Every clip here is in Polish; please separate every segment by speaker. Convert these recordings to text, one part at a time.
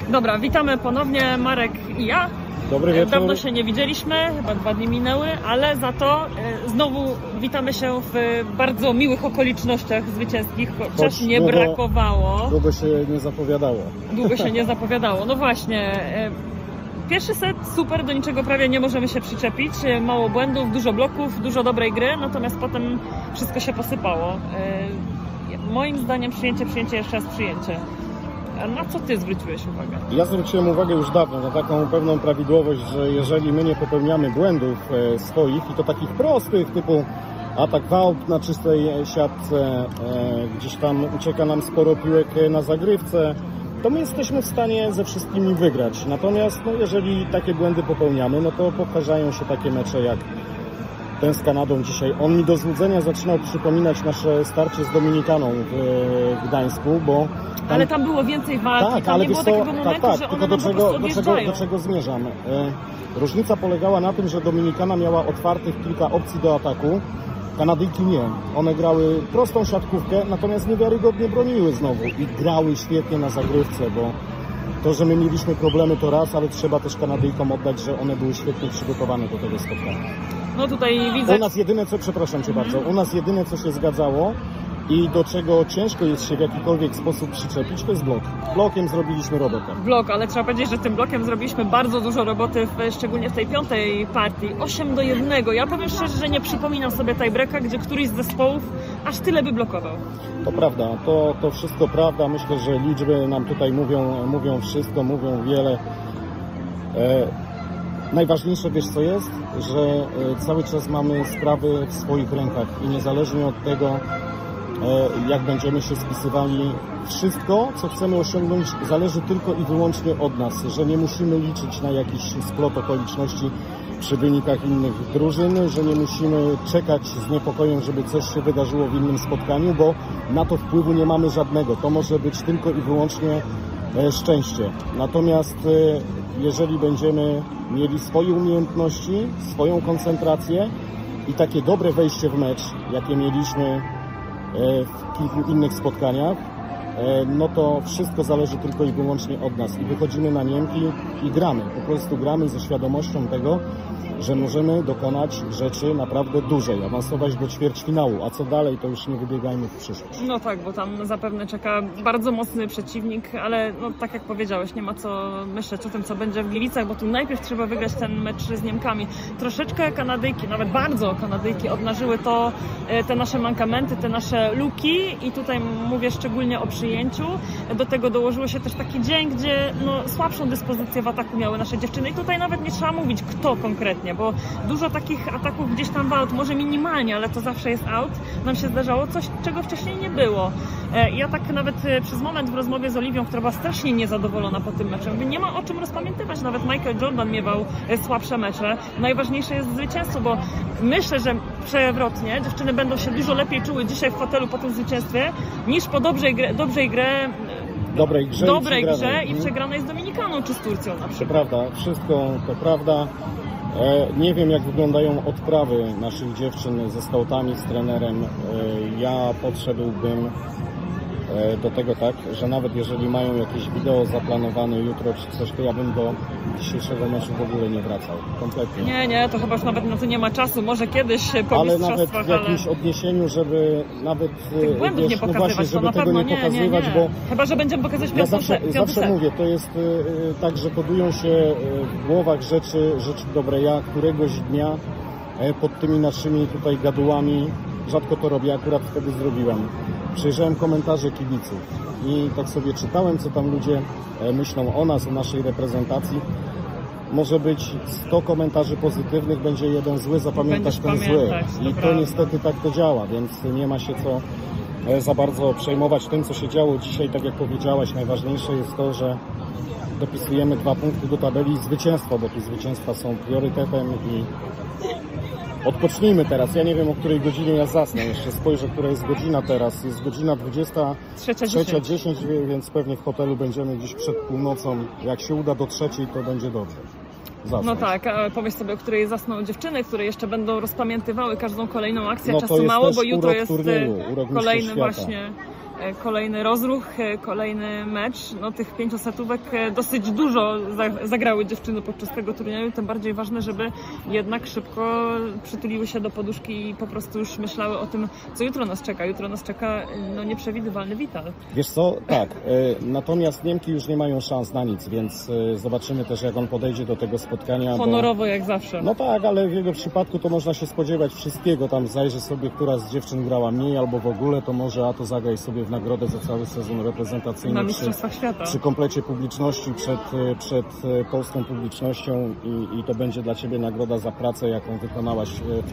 Speaker 1: Dobra, witamy ponownie, Marek i ja.
Speaker 2: Dobry wieczór.
Speaker 1: Dawno się nie widzieliśmy, chyba 2 dni minęły, ale za to znowu witamy się w bardzo miłych okolicznościach zwycięskich, chociaż nie brakowało.
Speaker 2: Długo się nie zapowiadało.
Speaker 1: Długo się nie zapowiadało, no właśnie. Pierwszy set super, do niczego prawie nie możemy się przyczepić. Mało błędów, dużo bloków, dużo dobrej gry, natomiast potem wszystko się posypało. Moim zdaniem przyjęcie, jeszcze raz przyjęcie. A na co ty zwróciłeś uwagę?
Speaker 2: Ja zwróciłem uwagę już dawno na taką pewną prawidłowość, że jeżeli my nie popełniamy błędów swoich i to takich prostych, typu atak w na czystej siatce, gdzieś tam ucieka nam sporo piłek na zagrywce, to my jesteśmy w stanie ze wszystkimi wygrać. Natomiast jeżeli takie błędy popełniamy, no to powtarzają się takie mecze jak ten z Kanadą dzisiaj. On mi do złudzenia zaczynał przypominać nasze starcie z Dominikaną w Gdańsku, bo...
Speaker 1: Ale tam było więcej walki,
Speaker 2: tak,
Speaker 1: tam
Speaker 2: ale
Speaker 1: nie było takiego momentu, że one nam po prostu odjeżdżają.
Speaker 2: Do czego zmierzam? Różnica polegała na tym, że Dominikana miała otwartych kilka opcji do ataku, Kanadyjki nie. One grały prostą siatkówkę, natomiast niewiarygodnie broniły znowu i grały świetnie na zagrywce, bo to, że my mieliśmy problemy to raz, ale trzeba też Kanadyjkom oddać, że one były świetnie przygotowane do tego spotkania.
Speaker 1: No tutaj widzę...
Speaker 2: U nas jedyne co, przepraszam Cię bardzo, u nas jedyne co się zgadzało i do czego ciężko jest się w jakikolwiek sposób przyczepić, to jest blok. Blokiem zrobiliśmy robotę.
Speaker 1: Blok, ale trzeba powiedzieć, że tym blokiem zrobiliśmy bardzo dużo roboty, szczególnie w tej 5. partii. 8-1. Ja powiem szczerze, że nie przypominam sobie tiebreaka, gdzie któryś z zespołów aż tyle by blokował.
Speaker 2: To prawda, to wszystko prawda. Myślę, że liczby nam tutaj mówią wszystko, mówią wiele. Najważniejsze, wiesz co jest? Że cały czas mamy sprawy w swoich rękach i niezależnie od tego, jak będziemy się spisywali, wszystko, co chcemy osiągnąć, zależy tylko i wyłącznie od nas, że nie musimy liczyć na jakiś splot okoliczności przy wynikach innych drużyn, że nie musimy czekać z niepokojem, żeby coś się wydarzyło w innym spotkaniu, bo na to wpływu nie mamy żadnego. To może być tylko i wyłącznie szczęście. Natomiast jeżeli będziemy mieli swoje umiejętności, swoją koncentrację i takie dobre wejście w mecz, jakie mieliśmy w kilku innych spotkaniach, no to wszystko zależy tylko i wyłącznie od nas i wychodzimy na Niemki i gramy, po prostu gramy ze świadomością tego, że możemy dokonać rzeczy naprawdę dużej, awansować do ćwierćfinału, a co dalej, to już nie wybiegajmy w przyszłość.
Speaker 1: No tak, bo tam zapewne czeka bardzo mocny przeciwnik, ale no, tak jak powiedziałeś, nie ma co myśleć o tym, co będzie w Gliwicach, bo tu najpierw trzeba wygrać ten mecz z Niemkami. Troszeczkę Kanadyjki, nawet bardzo Kanadyjki obnażyły te nasze mankamenty, te nasze luki i tutaj mówię szczególnie o przyjęciu. Do tego dołożyło się też taki dzień, gdzie słabszą dyspozycję w ataku miały nasze dziewczyny i tutaj nawet nie trzeba mówić, kto konkretnie, bo dużo takich ataków gdzieś tam w out, może minimalnie, ale to zawsze jest out, nam się zdarzało coś, czego wcześniej nie było. Ja tak nawet przez moment w rozmowie z Oliwią, która była strasznie niezadowolona po tym meczu, mówię, nie ma o czym rozpamiętywać, nawet Michael Jordan miewał słabsze mecze. Najważniejsze jest zwycięstwo, bo myślę, że przewrotnie dziewczyny będą się dużo lepiej czuły dzisiaj w hotelu po tym zwycięstwie, niż po dobrej grze i przegranej z Dominikaną czy z Turcją na przykład.
Speaker 2: To prawda, wszystko to prawda. Nie wiem, jak wyglądają odprawy naszych dziewczyn ze skautami, z trenerem. Ja podszedłbym do tego tak, że nawet jeżeli mają jakieś wideo zaplanowane jutro czy coś, to ja bym do dzisiejszego meczu w ogóle nie wracał. Kompletnie.
Speaker 1: Nie, to chyba już nawet na to nie ma czasu. Może kiedyś po
Speaker 2: ale nawet w jakimś odniesieniu, żeby nawet
Speaker 1: tych błędów nie pokazywać,
Speaker 2: właśnie, żeby tego nie pokazywać, bo
Speaker 1: chyba że będziemy pokazywać
Speaker 2: ja zawsze mówię, to jest tak, że kodują się w głowach rzeczy dobre. Ja któregoś dnia pod tymi naszymi tutaj gadułami, rzadko to robię, akurat wtedy zrobiłem. Przejrzałem komentarze kibiców i tak sobie czytałem, co tam ludzie myślą o nas, o naszej reprezentacji. Może być 100 komentarzy pozytywnych, będzie jeden zły, zapamiętasz ten zły. I to niestety tak to działa, więc nie ma się co za bardzo przejmować tym, co się działo dzisiaj. Tak jak powiedziałaś, najważniejsze jest to, że dopisujemy 2 punkty do tabeli i zwycięstwo, bo tu zwycięstwa są priorytetem i odpocznijmy teraz. Ja nie wiem, o której godzinie ja zasnę. Jeszcze spojrzę, która jest godzina teraz. Jest godzina 23:10, więc pewnie w hotelu będziemy gdzieś przed północą. Jak się uda do 3:00, to będzie dobrze. Zasnąć.
Speaker 1: No tak, a powiedz sobie, o której zasną dziewczyny, które jeszcze będą rozpamiętywały każdą kolejną akcję. Czasu mało, bo jutro jest kolejny właśnie kolejny rozruch, kolejny mecz. No, tych 5 setówek dosyć dużo zagrały dziewczyny podczas tego turnieju, tym bardziej ważne, żeby jednak szybko przytuliły się do poduszki i po prostu już myślały o tym, co jutro nas czeka. Jutro nas czeka nieprzewidywalny Vital.
Speaker 2: Wiesz co? Tak. Natomiast Niemki już nie mają szans na nic, więc zobaczymy też, jak on podejdzie do tego spotkania.
Speaker 1: Honorowo jak zawsze.
Speaker 2: No tak, ale w jego przypadku to można się spodziewać wszystkiego. Tam zajrzy sobie, która z dziewczyn grała mniej albo w ogóle, to może a to zagraj sobie w nagrodę za cały sezon reprezentacyjny
Speaker 1: na Mistrzostwach Świata.
Speaker 2: Przy komplecie publiczności, przed polską publicznością i to będzie dla Ciebie nagroda za pracę, jaką wykonałaś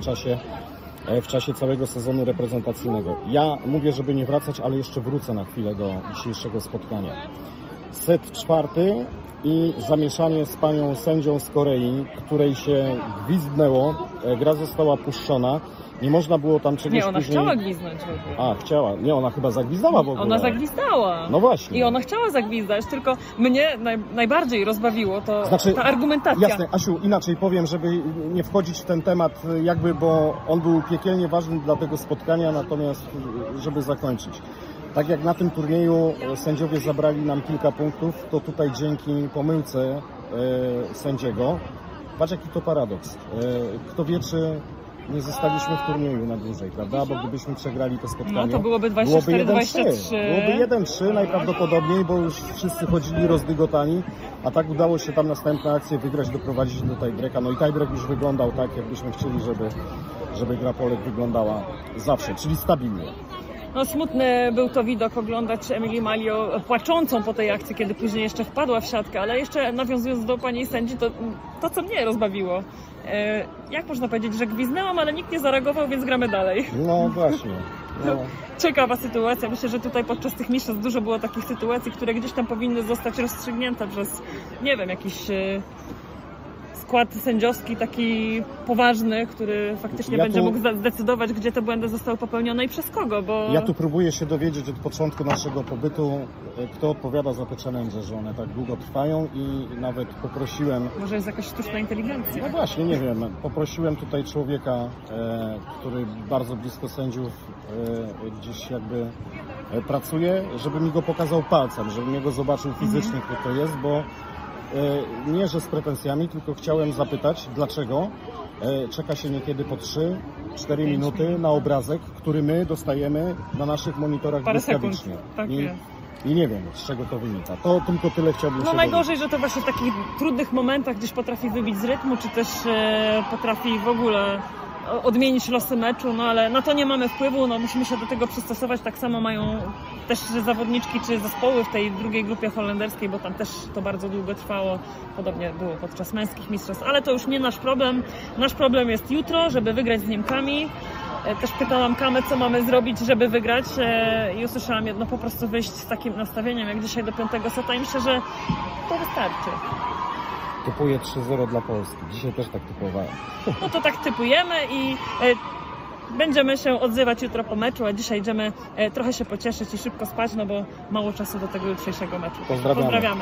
Speaker 2: w czasie całego sezonu reprezentacyjnego. Ja mówię, żeby nie wracać, ale jeszcze wrócę na chwilę do dzisiejszego spotkania. Set 4 i zamieszanie z panią sędzią z Korei, której się gwizdnęło. Gra została puszczona. Nie można było tam czegoś
Speaker 1: Nie, ona
Speaker 2: później...
Speaker 1: chciała gwizdnąć.
Speaker 2: Chciała. Nie, ona chyba zagwizdała w ogóle.
Speaker 1: Ona zagwizdała.
Speaker 2: No właśnie.
Speaker 1: I ona chciała zagwizdać, tylko mnie najbardziej rozbawiło to ta argumentacja.
Speaker 2: Jasne, Asiu, inaczej powiem, żeby nie wchodzić w ten temat jakby, bo on był piekielnie ważny dla tego spotkania, natomiast żeby zakończyć. Tak jak na tym turnieju sędziowie zabrali nam kilka punktów, to tutaj dzięki pomyłce sędziego, patrz jaki to paradoks. Kto wie, czy nie zostaliśmy w turnieju na dłużej, prawda? Bo gdybyśmy przegrali to spotkanie,
Speaker 1: no to byłoby 24-23.
Speaker 2: Byłoby 1-3 najprawdopodobniej, bo już wszyscy chodzili rozdygotani, a tak udało się tam następne akcje wygrać, doprowadzić do tiebreaka. No i tiebreak już wyglądał tak, jakbyśmy chcieli, żeby gra Polek wyglądała zawsze, czyli stabilnie.
Speaker 1: No smutny był to widok oglądać Emilie Malio płaczącą po tej akcji, kiedy później jeszcze wpadła w siatkę, ale jeszcze nawiązując do pani sędzi, to co mnie rozbawiło. Jak można powiedzieć, że gwizdnęłam, ale nikt nie zareagował, więc gramy dalej.
Speaker 2: No właśnie. No.
Speaker 1: Ciekawa sytuacja. Myślę, że tutaj podczas tych mistrzostw dużo było takich sytuacji, które gdzieś tam powinny zostać rozstrzygnięte przez, nie wiem, jakiś skład sędziowski taki poważny, który faktycznie będzie mógł zdecydować, gdzie te błędy zostały popełnione i przez kogo, bo...
Speaker 2: Ja tu próbuję się dowiedzieć od początku naszego pobytu, kto odpowiada za te challenge, że one tak długo trwają i nawet poprosiłem...
Speaker 1: Może jest jakaś sztuczna inteligencja?
Speaker 2: No właśnie, nie wiem. Poprosiłem tutaj człowieka, który bardzo blisko sędziów gdzieś jakby pracuje, żeby mi go pokazał palcem, żebym go zobaczył fizycznie, kto to jest, bo nie, że z pretensjami, tylko chciałem zapytać, dlaczego czeka się niekiedy po 3-4 minuty na obrazek, który my dostajemy na naszych monitorach błyskawicznie.
Speaker 1: Tak
Speaker 2: I nie wiem, z czego to wynika. To tylko tyle chciałbym się
Speaker 1: najgorzej, że to właśnie w takich trudnych momentach gdzieś potrafi wybić z rytmu, czy też potrafi w ogóle odmienić losy meczu, no ale na to nie mamy wpływu, no musimy się do tego przystosować. Tak samo mają też zawodniczki czy zespoły w tej drugiej grupie holenderskiej, bo tam też to bardzo długo trwało. Podobnie było podczas męskich mistrzostw, ale to już nie nasz problem. Nasz problem jest jutro, żeby wygrać z Niemkami. Też pytałam Kamę, co mamy zrobić, żeby wygrać i usłyszałam jedno, po prostu wyjść z takim nastawieniem jak dzisiaj do 5. seta i myślę, że to wystarczy.
Speaker 2: Typuję 3-0 dla Polski. Dzisiaj też tak typowałem.
Speaker 1: No to tak typujemy i będziemy się odzywać jutro po meczu, a dzisiaj idziemy trochę się pocieszyć i szybko spać, no bo mało czasu do tego jutrzejszego meczu. Pozdrawiamy.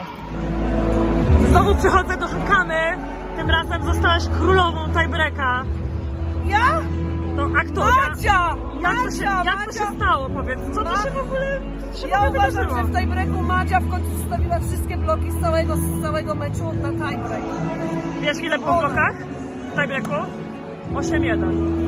Speaker 1: Znowu przychodzę do Kamy. Tym razem zostałaś królową tiebreaka.
Speaker 3: Ja?
Speaker 1: To aktorka.
Speaker 3: Madzia!
Speaker 1: Jak to się stało? Powiedz, co to się w ogóle
Speaker 3: Ja uważam, że w tiebreaku Madzia w końcu zostawiła wszystkie bloki z całego meczu na tiebreak.
Speaker 1: Wiesz ile po blokach w tiebreaku? 8-1.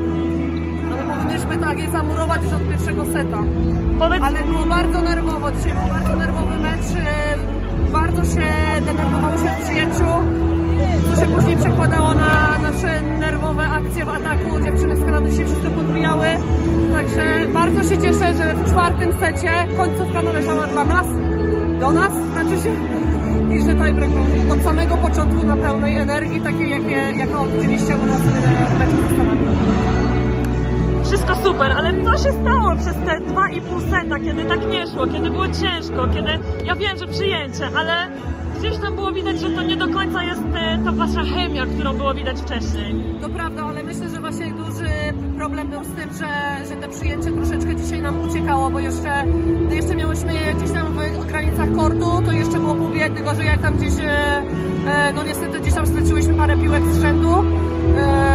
Speaker 3: Ale powinniśmy tak je zamurować już od pierwszego seta.
Speaker 1: Powiedz...
Speaker 3: Ale było bardzo nerwowo. Dzisiaj był bardzo nerwowy mecz. Bardzo się denerwowało się przyjaciół. To się później przekładało na nasze nerwowe akcje w ataku. Dziewczyny z Kanady się wszystko podbijały. Także bardzo się cieszę, że w 4. secie końcówka należała dla nas, do nas, znaczy się, i że tiebreak był od samego początku na pełnej energii, takiej jaka widzieliście u nas w meczu ze Stanami.
Speaker 1: Wszystko super, ale co się stało przez te 2,5 seta, kiedy tak nie szło, kiedy było ciężko, kiedy... Ja wiem, że przyjęcie, ale gdzieś tam było widać, że to nie do końca jest ta wasza chemia, którą było widać wcześniej.
Speaker 3: To prawda, ale myślę, że właśnie duży problem był z tym, że te przyjęcie troszeczkę dzisiaj nam uciekało, bo jeszcze miałyśmy gdzieś tam w granicach kortu, to jeszcze było pół biedy, że jak tam gdzieś, no niestety gdzieś tam straciłyśmy parę piłek z rzędu,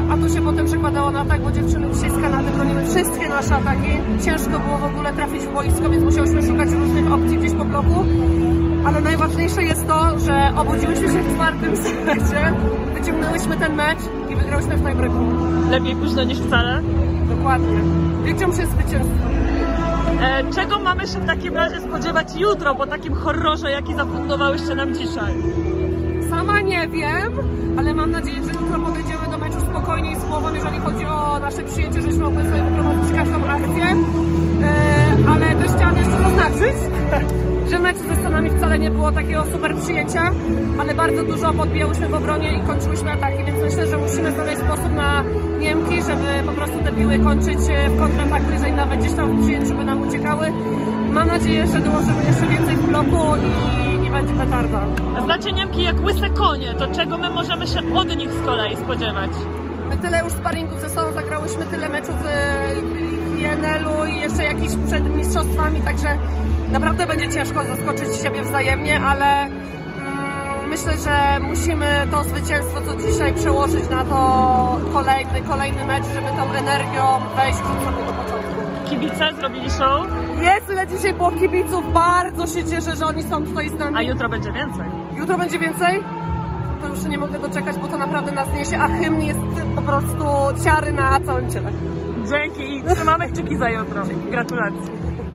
Speaker 3: a to się potem przekładało na atak, bo dziewczyny dzisiaj z Kanady broniły wszystkie nasze ataki. Ciężko było w ogóle trafić w boisko, więc musiałyśmy szukać różnych opcji gdzieś po bloku. Ale najważniejsze jest to, że obudziłyśmy się w czwartym secie, wyciągnęłyśmy ten mecz i wygrałyśmy w tiebreaku.
Speaker 1: Lepiej późno niż wcale.
Speaker 3: Dokładnie. Liczą się zwycięstwo.
Speaker 1: Czego mamy się w takim razie spodziewać jutro po takim horrorze, jaki zafundowałyście nam dzisiaj?
Speaker 3: Sama nie wiem, ale mam nadzieję, że jutro podejdziemy do meczu spokojniej z głową, jeżeli chodzi o nasze przyjęcie, żeśmy mogli sobie wyprowadzić każdą akcję. Ale też chciałam jeszcze zaznaczyć, że mecz ze Stanami wcale nie było takiego super przyjęcia, ale bardzo dużo podbijałyśmy w obronie i kończyłyśmy ataki, więc myślę, że musimy znaleźć sposób na Niemki, żeby po prostu te piły kończyć w kontrataku, jeżeli nawet gdzieś tam w przyjęciu by nam uciekały. Mam nadzieję, że dołożymy jeszcze więcej w bloku i będzie petarda.
Speaker 1: Znacie Niemki jak łyse konie, to czego my możemy się od nich z kolei spodziewać?
Speaker 3: My tyle już sparingów ze sobą zagrałyśmy, tyle meczów w INL-u i jeszcze jakiś przed mistrzostwami, także naprawdę będzie ciężko zaskoczyć siebie wzajemnie, ale myślę, że musimy to zwycięstwo, co dzisiaj, przełożyć na to kolejny mecz, żeby tą energią wejść od samego początku.
Speaker 1: Kibice zrobili show?
Speaker 3: Jest, ile dzisiaj było kibiców, bardzo się cieszę, że oni są tutaj z nami.
Speaker 1: A jutro będzie więcej.
Speaker 3: Jutro będzie więcej? To już się nie mogę doczekać, bo to naprawdę nas niesie, a hymn jest po prostu ciary na całym ciele.
Speaker 1: Dzięki i trzymamy kciuki za jutro. Gratulacje.